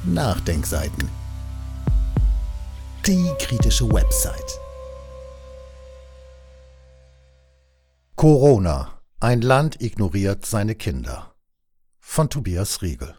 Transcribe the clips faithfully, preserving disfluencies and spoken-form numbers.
Nachdenkseiten. Die kritische Website. Corona. Ein Land ignoriert seine Kinder. Von Tobias Riegel.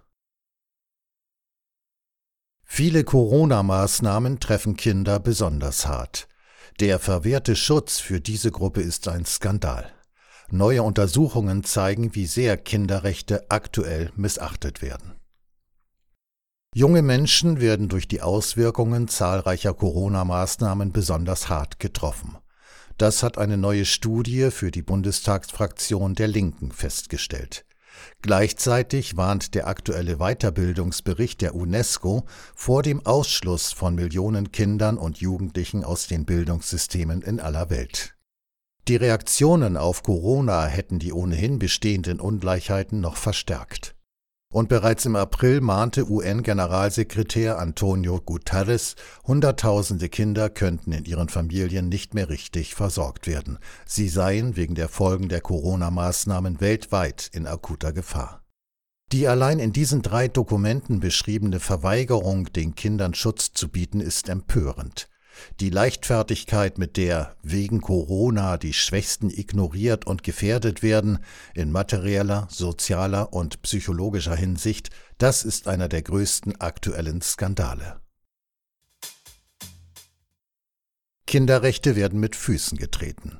Viele Corona-Maßnahmen treffen Kinder besonders hart. Der verwehrte Schutz für diese Gruppe ist ein Skandal. Neue Untersuchungen zeigen, wie sehr Kinderrechte aktuell missachtet werden. Junge Menschen werden durch die Auswirkungen zahlreicher Corona-Maßnahmen besonders hart getroffen. Das hat eine neue Studie für die Bundestagsfraktion der Linken festgestellt. Gleichzeitig warnt der aktuelle Weiterbildungsbericht der UNESCO vor dem Ausschluss von Millionen Kindern und Jugendlichen aus den Bildungssystemen in aller Welt. Die Reaktionen auf Corona hätten die ohnehin bestehenden Ungleichheiten noch verstärkt. Und bereits im April mahnte U N-Generalsekretär Antonio Guterres, Hunderttausende Kinder könnten in ihren Familien nicht mehr richtig versorgt werden. Sie seien wegen der Folgen der Corona-Maßnahmen weltweit in akuter Gefahr. Die allein in diesen drei Dokumenten beschriebene Verweigerung, den Kindern Schutz zu bieten, ist empörend. Die Leichtfertigkeit, mit der wegen Corona die Schwächsten ignoriert und gefährdet werden, in materieller, sozialer und psychologischer Hinsicht, das ist einer der größten aktuellen Skandale. Kinderrechte werden mit Füßen getreten.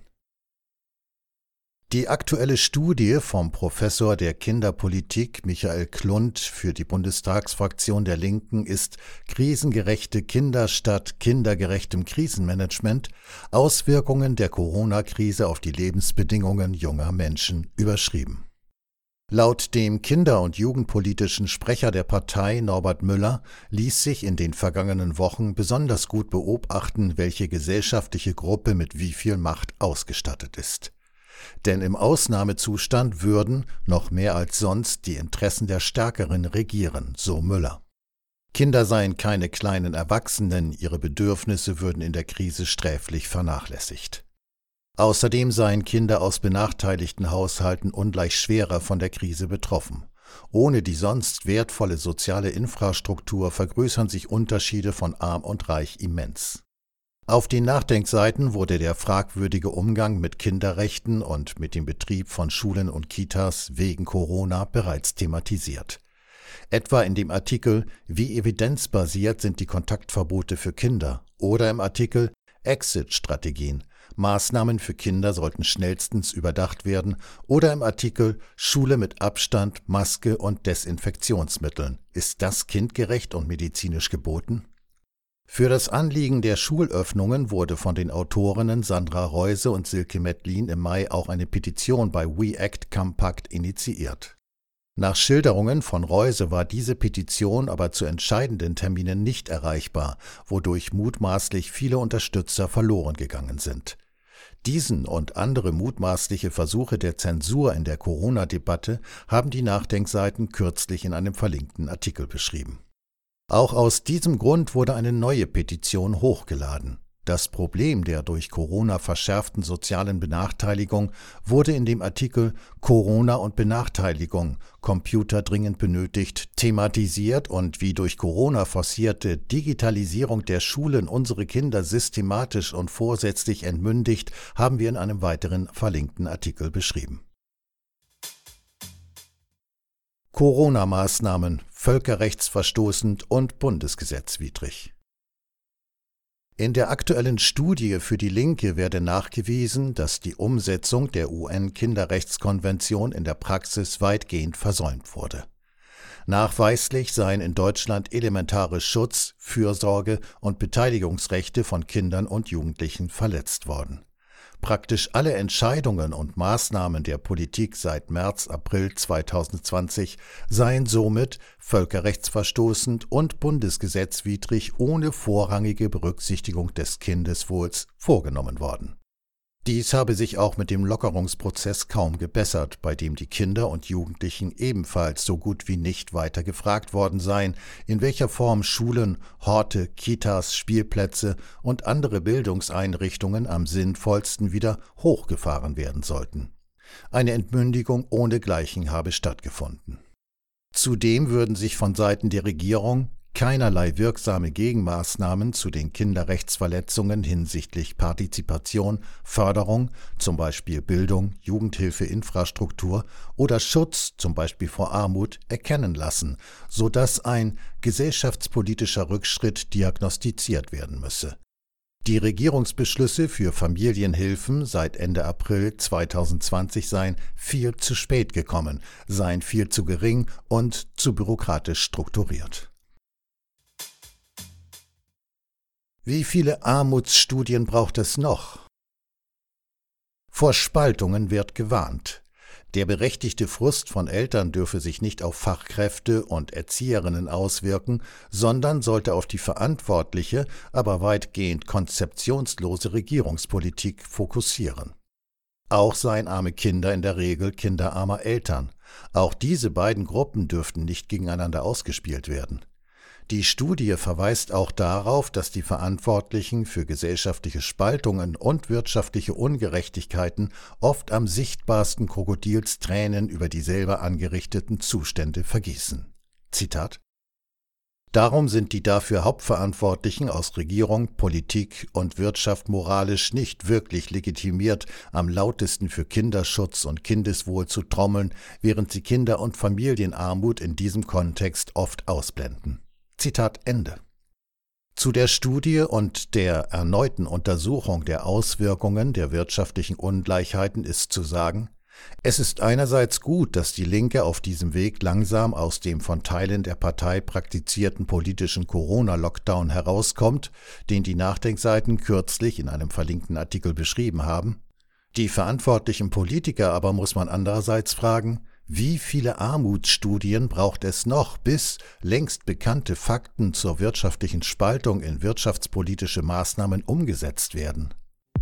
Die aktuelle Studie vom Professor der Kinderpolitik Michael Klund für die Bundestagsfraktion der Linken ist Krisengerechte Kinder statt kindergerechtem Krisenmanagement, Auswirkungen der Corona-Krise auf die Lebensbedingungen junger Menschen überschrieben. Laut dem kinder- und jugendpolitischen Sprecher der Partei Norbert Müller ließ sich in den vergangenen Wochen besonders gut beobachten, welche gesellschaftliche Gruppe mit wie viel Macht ausgestattet ist. Denn im Ausnahmezustand würden, noch mehr als sonst, die Interessen der Stärkeren regieren, so Müller. Kinder seien keine kleinen Erwachsenen, ihre Bedürfnisse würden in der Krise sträflich vernachlässigt. Außerdem seien Kinder aus benachteiligten Haushalten ungleich schwerer von der Krise betroffen. Ohne die sonst wertvolle soziale Infrastruktur vergrößern sich Unterschiede von Arm und Reich immens. Auf den Nachdenkseiten wurde der fragwürdige Umgang mit Kinderrechten und mit dem Betrieb von Schulen und Kitas wegen Corona bereits thematisiert. Etwa in dem Artikel »Wie evidenzbasiert sind die Kontaktverbote für Kinder« oder im Artikel »Exit-Strategien. Maßnahmen für Kinder sollten schnellstens überdacht werden« oder im Artikel »Schule mit Abstand, Maske und Desinfektionsmitteln. Ist das kindgerecht und medizinisch geboten?« Für das Anliegen der Schulöffnungen wurde von den Autorinnen Sandra Reuse und Silke Mettlin im Mai auch eine Petition bei We Act Compact initiiert. Nach Schilderungen von Reuse war diese Petition aber zu entscheidenden Terminen nicht erreichbar, wodurch mutmaßlich viele Unterstützer verloren gegangen sind. Diesen und andere mutmaßliche Versuche der Zensur in der Corona-Debatte haben die Nachdenkseiten kürzlich in einem verlinkten Artikel beschrieben. Auch aus diesem Grund wurde eine neue Petition hochgeladen. Das Problem der durch Corona verschärften sozialen Benachteiligung wurde in dem Artikel »Corona und Benachteiligung – Computer dringend benötigt« thematisiert und wie durch Corona forcierte Digitalisierung der Schulen unsere Kinder systematisch und vorsätzlich entmündigt, haben wir in einem weiteren verlinkten Artikel beschrieben. Corona-Maßnahmen, völkerrechtsverstoßend und bundesgesetzwidrig. In der aktuellen Studie für die Linke werde nachgewiesen, dass die Umsetzung der U N-Kinderrechtskonvention in der Praxis weitgehend versäumt wurde. Nachweislich seien in Deutschland elementare Schutz-, Fürsorge- und Beteiligungsrechte von Kindern und Jugendlichen verletzt worden. Praktisch alle Entscheidungen und Maßnahmen der Politik seit März, April zweitausendzwanzig seien somit völkerrechtsverstoßend und bundesgesetzwidrig ohne vorrangige Berücksichtigung des Kindeswohls vorgenommen worden. Dies habe sich auch mit dem Lockerungsprozess kaum gebessert, bei dem die Kinder und Jugendlichen ebenfalls so gut wie nicht weiter gefragt worden seien, in welcher Form Schulen, Horte, Kitas, Spielplätze und andere Bildungseinrichtungen am sinnvollsten wieder hochgefahren werden sollten. Eine Entmündigung ohnegleichen habe stattgefunden. Zudem würden sich von Seiten der Regierung keinerlei wirksame Gegenmaßnahmen zu den Kinderrechtsverletzungen hinsichtlich Partizipation, Förderung, zum Beispiel Bildung, Jugendhilfe, Infrastruktur oder Schutz, zum Beispiel vor Armut, erkennen lassen, sodass ein gesellschaftspolitischer Rückschritt diagnostiziert werden müsse. Die Regierungsbeschlüsse für Familienhilfen seit Ende April zweitausendzwanzig seien viel zu spät gekommen, seien viel zu gering und zu bürokratisch strukturiert. Wie viele Armutsstudien braucht es noch? Vor Spaltungen wird gewarnt. Der berechtigte Frust von Eltern dürfe sich nicht auf Fachkräfte und Erzieherinnen auswirken, sondern sollte auf die verantwortliche, aber weitgehend konzeptionslose Regierungspolitik fokussieren. Auch seien arme Kinder in der Regel Kinder armer Eltern. Auch diese beiden Gruppen dürften nicht gegeneinander ausgespielt werden. Die Studie verweist auch darauf, dass die Verantwortlichen für gesellschaftliche Spaltungen und wirtschaftliche Ungerechtigkeiten oft am sichtbarsten Krokodilstränen über die selber angerichteten Zustände vergießen. Zitat: Darum sind die dafür Hauptverantwortlichen aus Regierung, Politik und Wirtschaft moralisch nicht wirklich legitimiert, am lautesten für Kinderschutz und Kindeswohl zu trommeln, während sie Kinder- und Familienarmut in diesem Kontext oft ausblenden. Zitat Ende. Zu der Studie und der erneuten Untersuchung der Auswirkungen der wirtschaftlichen Ungleichheiten ist zu sagen: Es ist einerseits gut, dass die Linke auf diesem Weg langsam aus dem von Teilen der Partei praktizierten politischen Corona-Lockdown herauskommt, den die Nachdenkseiten kürzlich in einem verlinkten Artikel beschrieben haben. Die verantwortlichen Politiker aber muss man andererseits fragen: Wie viele Armutsstudien braucht es noch, bis längst bekannte Fakten zur wirtschaftlichen Spaltung in wirtschaftspolitische Maßnahmen umgesetzt werden?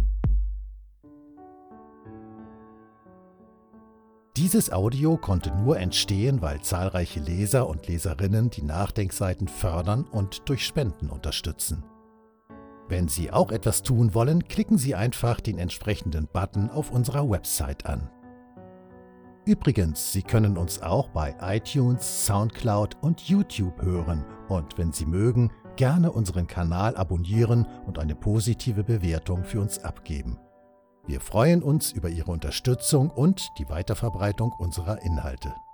Dieses Audio konnte nur entstehen, weil zahlreiche Leser und Leserinnen die Nachdenkseiten fördern und durch Spenden unterstützen. Wenn Sie auch etwas tun wollen, klicken Sie einfach den entsprechenden Button auf unserer Website an. Übrigens, Sie können uns auch bei iTunes, Soundcloud und YouTube hören und, wenn Sie mögen, gerne unseren Kanal abonnieren und eine positive Bewertung für uns abgeben. Wir freuen uns über Ihre Unterstützung und die Weiterverbreitung unserer Inhalte.